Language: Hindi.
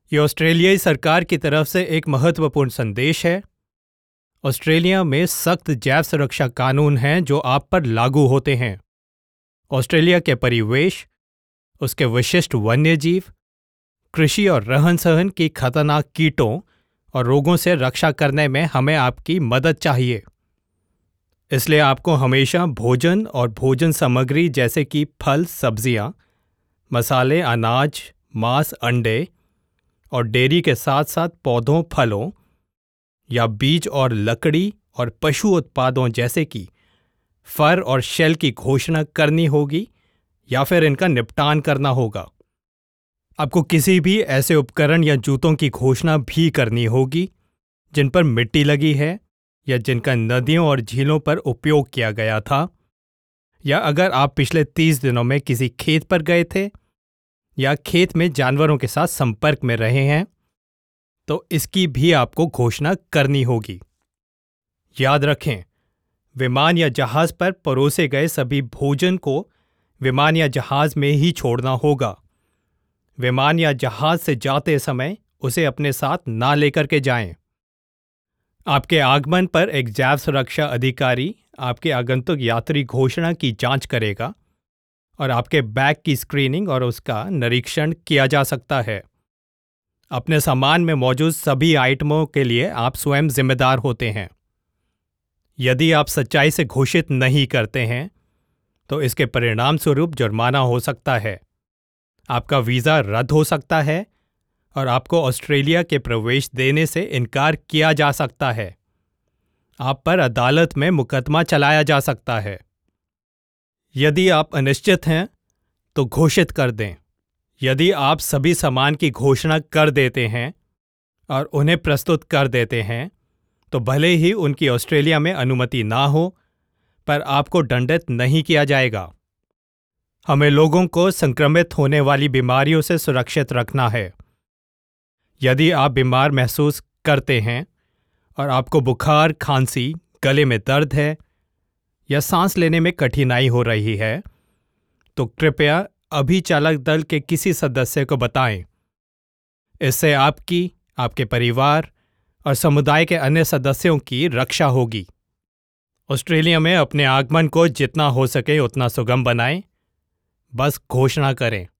ये ऑस्ट्रेलियाई सरकार की तरफ से एक महत्वपूर्ण संदेश है। ऑस्ट्रेलिया में सख्त जैव सुरक्षा कानून हैं जो आप पर लागू होते हैं। ऑस्ट्रेलिया के परिवेश, उसके विशिष्ट वन्यजीव, कृषि और रहन सहन की खतरनाक कीटों और रोगों से रक्षा करने में हमें आपकी मदद चाहिए। इसलिए आपको हमेशा भोजन और भोजन सामग्री जैसे कि फल, सब्जियां, मसाले, अनाज, मांस, अंडे और डेयरी के साथ साथ पौधों, फलों या बीज और लकड़ी और पशु उत्पादों जैसे कि फर और शेल की घोषणा करनी होगी या फिर इनका निपटान करना होगा। आपको किसी भी ऐसे उपकरण या जूतों की घोषणा भी करनी होगी जिन पर मिट्टी लगी है या जिनका नदियों और झीलों पर उपयोग किया गया था, या अगर आप पिछले 30 दिनों में किसी खेत पर गए थे या खेत में जानवरों के साथ संपर्क में रहे हैं तो इसकी भी आपको घोषणा करनी होगी। याद रखें, विमान या जहाज पर परोसे गए सभी भोजन को विमान या जहाज में ही छोड़ना होगा। विमान या जहाज से जाते समय उसे अपने साथ ना लेकर के जाएं। आपके आगमन पर एक जैव सुरक्षा अधिकारी आपके आगंतुक यात्री घोषणा की जांच करेगा और आपके बैग की स्क्रीनिंग और उसका निरीक्षण किया जा सकता है। अपने सामान में मौजूद सभी आइटमों के लिए आप स्वयं जिम्मेदार होते हैं। यदि आप सच्चाई से घोषित नहीं करते हैं तो इसके परिणाम स्वरूप जुर्माना हो सकता है, आपका वीज़ा रद्द हो सकता है और आपको ऑस्ट्रेलिया के प्रवेश देने से इनकार किया जा सकता है। आप पर अदालत में मुकदमा चलाया जा सकता है। यदि आप अनिश्चित हैं तो घोषित कर दें। यदि आप सभी सामान की घोषणा कर देते हैं और उन्हें प्रस्तुत कर देते हैं तो भले ही उनकी ऑस्ट्रेलिया में अनुमति ना हो, पर आपको दंडित नहीं किया जाएगा। हमें लोगों को संक्रमित होने वाली बीमारियों से सुरक्षित रखना है। यदि आप बीमार महसूस करते हैं और आपको बुखार, खांसी, गले में दर्द है या सांस लेने में कठिनाई हो रही है तो कृपया अभी चालक दल के किसी सदस्य को बताएं। इससे आपकी, आपके परिवार और समुदाय के अन्य सदस्यों की रक्षा होगी। ऑस्ट्रेलिया में अपने आगमन को जितना हो सके उतना सुगम बनाएं। बस घोषणा करें।